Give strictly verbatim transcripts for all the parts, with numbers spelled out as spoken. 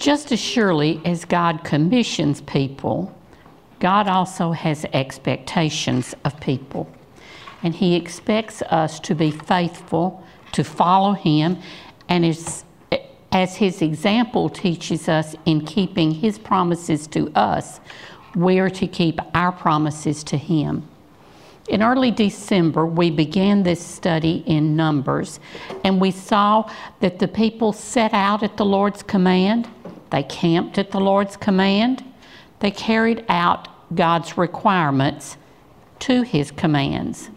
Just as surely as God commissions people, God also has expectations of people. And He expects us to be faithful, to follow Him, and as, as His example teaches us in keeping His promises to us, we are to keep our promises to Him. In early December, we began this study in Numbers, and we saw that the people set out at the Lord's command. They camped at the Lord's command. They carried out God's requirements to His commands.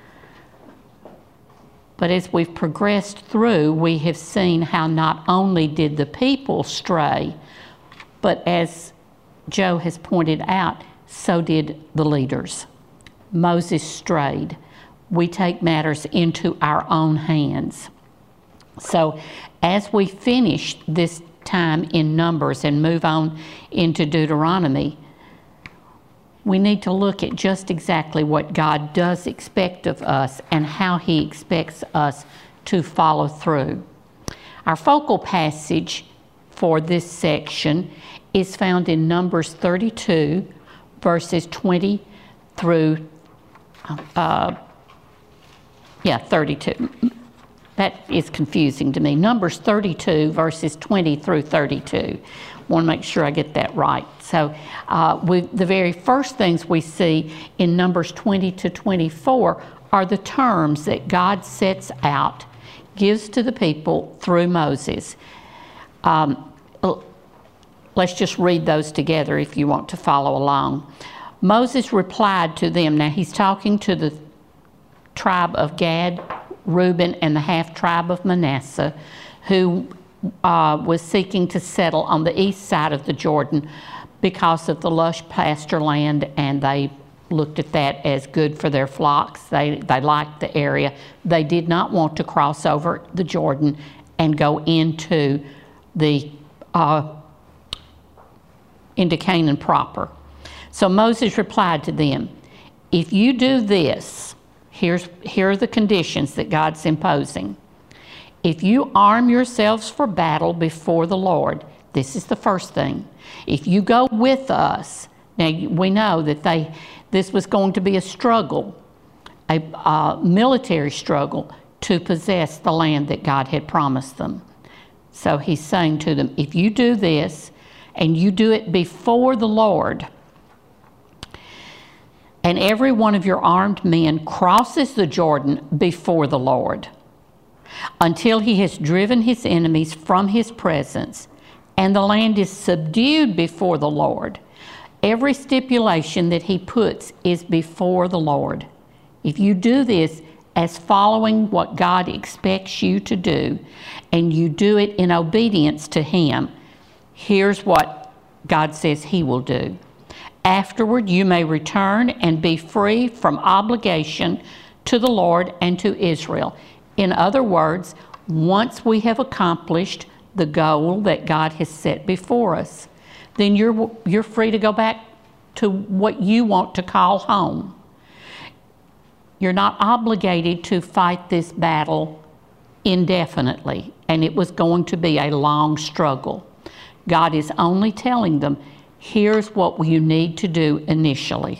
But as we've progressed through, we have seen how not only did the people stray, but as Joe has pointed out, so did the leaders. Moses strayed. We take matters into our own hands. So as we finish this time in Numbers and move on into Deuteronomy, we need to look at just exactly what God does expect of us and how He expects us to follow through. Our focal passage for this section is found in Numbers thirty-two, verses twenty through Uh, yeah, thirty-two. That is confusing to me. Numbers thirty-two, verses twenty through thirty-two. Want to make sure I get that right. So uh, we, the very first things we see in Numbers twenty to twenty-four are the terms that God sets out, gives to the people through Moses. Um, let's just read those together if you want to follow along. Moses replied to them. Now he's talking to the tribe of Gad, Reuben, and the half-tribe of Manasseh, who uh, was seeking to settle on the east side of the Jordan because of the lush pasture land, and they looked at that as good for their flocks. They, they liked the area. They did not want to cross over the Jordan and go into the uh, into Canaan proper. So Moses replied to them, if you do this, here's, here are the conditions that God's imposing. If you arm yourselves for battle before the Lord, this is the first thing. If you go with us, now we know that they, this was going to be a struggle, a uh, military struggle to possess the land that God had promised them. So he's saying to them, if you do this and you do it before the Lord, and every one of your armed men crosses the Jordan before the Lord until he has driven his enemies from his presence, and the land is subdued before the Lord. Every stipulation that he puts is before the Lord. If you do this as following what God expects you to do, and you do it in obedience to Him, here's what God says He will do. Afterward, you may return and be free from obligation to the Lord and to Israel. In other words, once we have accomplished the goal that God has set before us, then you're, you're free to go back to what you want to call home. You're not obligated to fight this battle indefinitely, and it was going to be a long struggle. God is only telling them, here's what you need to do initially.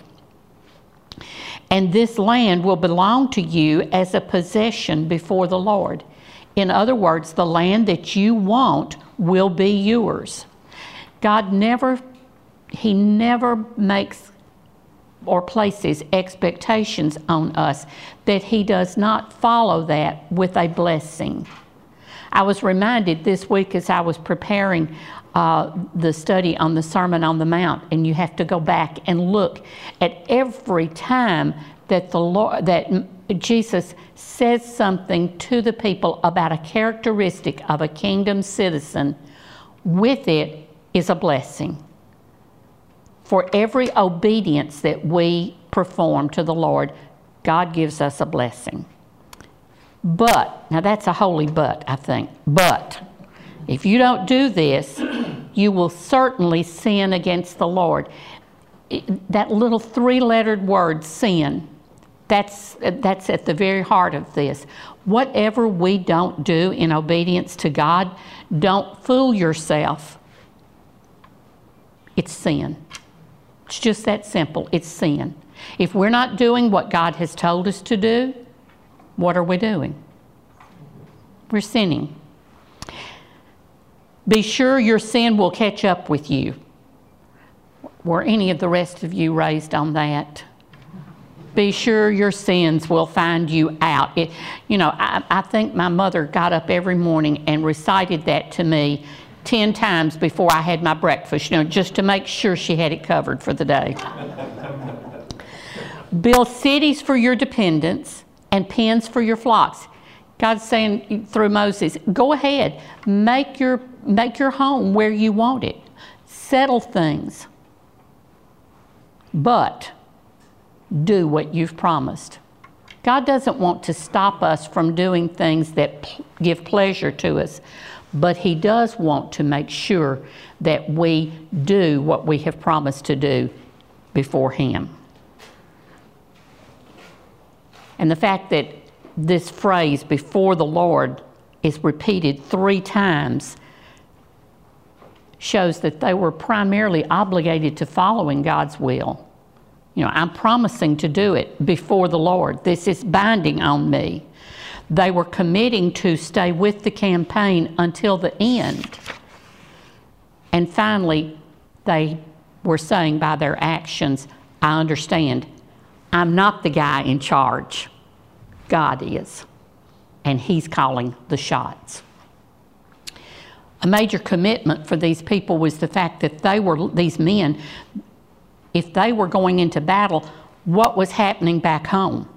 And this land will belong to you as a possession before the Lord. In other words, the land that you want will be yours. God never, He never makes or places expectations on us that He does not follow that with a blessing. I was reminded this week as I was preparing uh, the study on the Sermon on the Mount, and you have to go back and look at every time that the Lord, that Jesus says something to the people about a characteristic of a kingdom citizen. With it is a blessing. For every obedience that we perform to the Lord, God gives us a blessing. But, now that's a holy but, I think. But, if you don't do this, you will certainly sin against the Lord. That little three-lettered word, sin, that's, that's at the very heart of this. Whatever we don't do in obedience to God, don't fool yourself It's sin. It's just that simple. It's sin. If we're not doing what God has told us to do, what are we doing? We're sinning. Be sure your sin will catch up with you. Were any of the rest of you raised on that? Be sure your sins will find you out. It, you know, I, I think my mother got up every morning and recited that to me ten times before I had my breakfast, you know, just to make sure she had it covered for the day. Build cities for your dependents and pens for your flocks. God's saying through Moses, go ahead, make your, make your home where you want it. Settle things. But do what you've promised. God doesn't want to stop us from doing things that p- give pleasure to us, but He does want to make sure that we do what we have promised to do before Him. And the fact that this phrase, before the Lord, is repeated three times shows that they were primarily obligated to following God's will. You know, I'm promising to do it before the Lord. This is binding on me. They were committing to stay with the campaign until the end. And finally, they were saying by their actions, I understand, I'm not the guy in charge. God is. And He's calling the shots. A major commitment for these people was the fact that they were, these men, if they were going into battle, what was happening back home?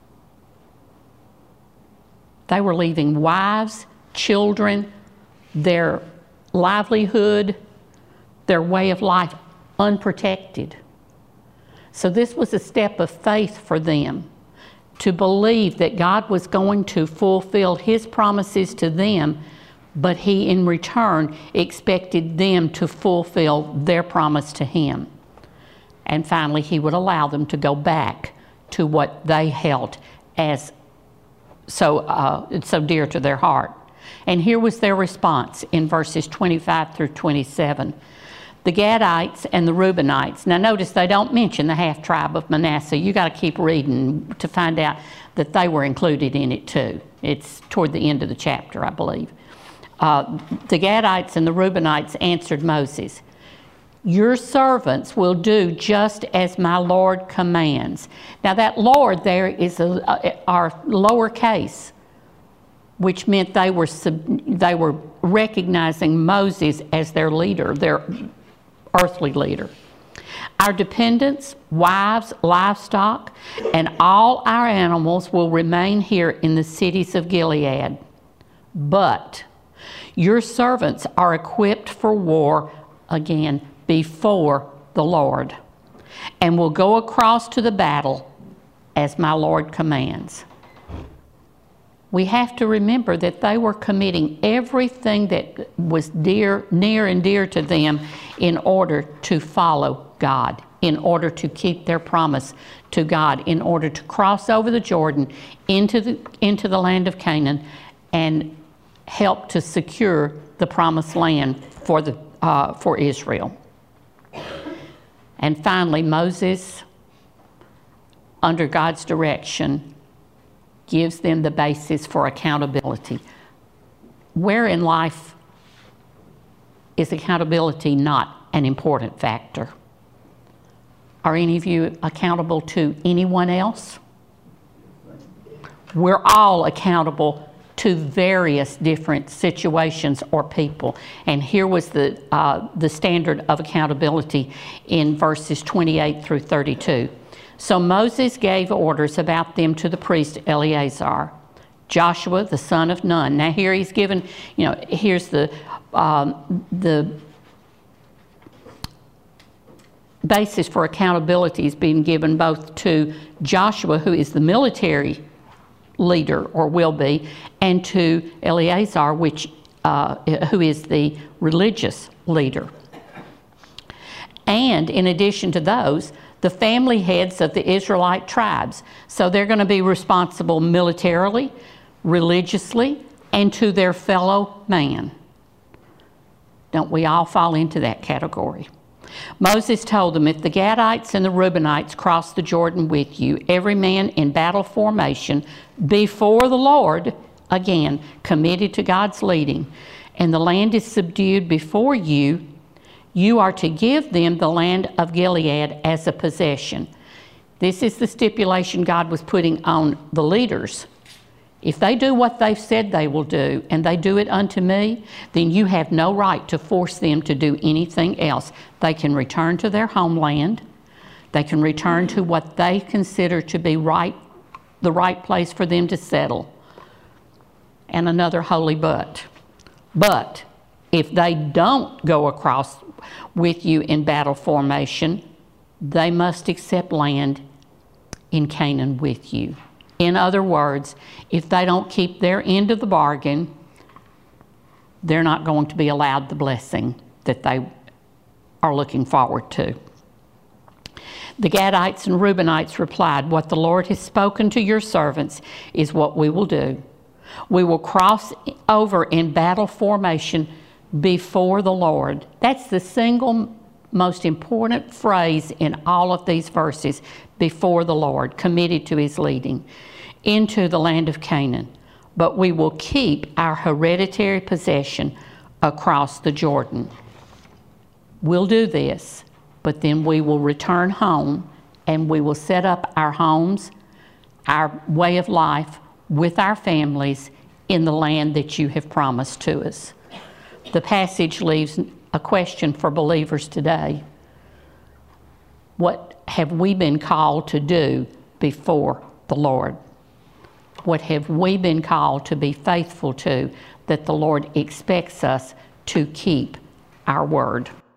They were leaving wives, children, their livelihood, their way of life unprotected. So this was a step of faith for them, to believe that God was going to fulfill His promises to them, but He in return expected them to fulfill their promise to Him. And finally, He would allow them to go back to what they held as so, uh, so dear to their heart. And here was their response in verses twenty-five through twenty-seven. The Gadites and the Reubenites. Now notice they don't mention the half-tribe of Manasseh. You got to keep reading to find out that they were included in it too. It's toward the end of the chapter, I believe. Uh, the Gadites and the Reubenites answered Moses, your servants will do just as my Lord commands. Now that Lord there is a, a, our lower case, which meant they were sub, they were recognizing Moses as their leader, their earthly leader. Our dependents, wives, livestock, and all our animals will remain here in the cities of Gilead. But your servants are equipped for war again before the Lord, and will go across to the battle as my Lord commands. We have to remember that they were committing everything that was dear, near and dear to them in order to follow God, in order to keep their promise to God, in order to cross over the Jordan into the, into the land of Canaan and help to secure the promised land for, the, uh, for Israel. And finally, Moses, under God's direction, gives them the basis for accountability. Where in life is accountability not an important factor? Are any of you accountable to anyone else? We're all accountable to various different situations or people. And here was the, uh, the standard of accountability in verses twenty-eight through thirty-two. So Moses gave orders about them to the priest Eleazar, Joshua the son of Nun. Now here he's given, you know, here's the, um, the basis for accountability is being given both to Joshua, who is the military leader, or will be, and to Eleazar, which, uh, who is the religious leader. And in addition to those, the family heads of the Israelite tribes. So they're going to be responsible militarily, religiously, and to their fellow man. Don't we all fall into that category? Moses told them, if the Gadites and the Reubenites cross the Jordan with you, every man in battle formation before the Lord, again, committed to God's leading, and the land is subdued before you, you are to give them the land of Gilead as a possession. This is the stipulation God was putting on the leaders. If they do what they've said they will do, and they do it unto me, then you have no right to force them to do anything else. They can return to their homeland. They can return to what they consider to be right, the right place for them to settle. And another holy but. But if they don't go across with you in battle formation, they must accept land in Canaan with you. In other words, if they don't keep their end of the bargain, they're not going to be allowed the blessing that they are looking forward to. The Gadites and Reubenites replied, what the Lord has spoken to your servants is what we will do. We will cross over in battle formation before the Lord. That's the single most important phrase in all of these verses, before the Lord, committed to his leading, into the land of Canaan. But we will keep our hereditary possession across the Jordan. We'll do this, but then we will return home and we will set up our homes, our way of life with our families in the land that you have promised to us. The passage leaves a question for believers today. What have we been called to do before the Lord? What have we been called to be faithful to that the Lord expects us to keep our word?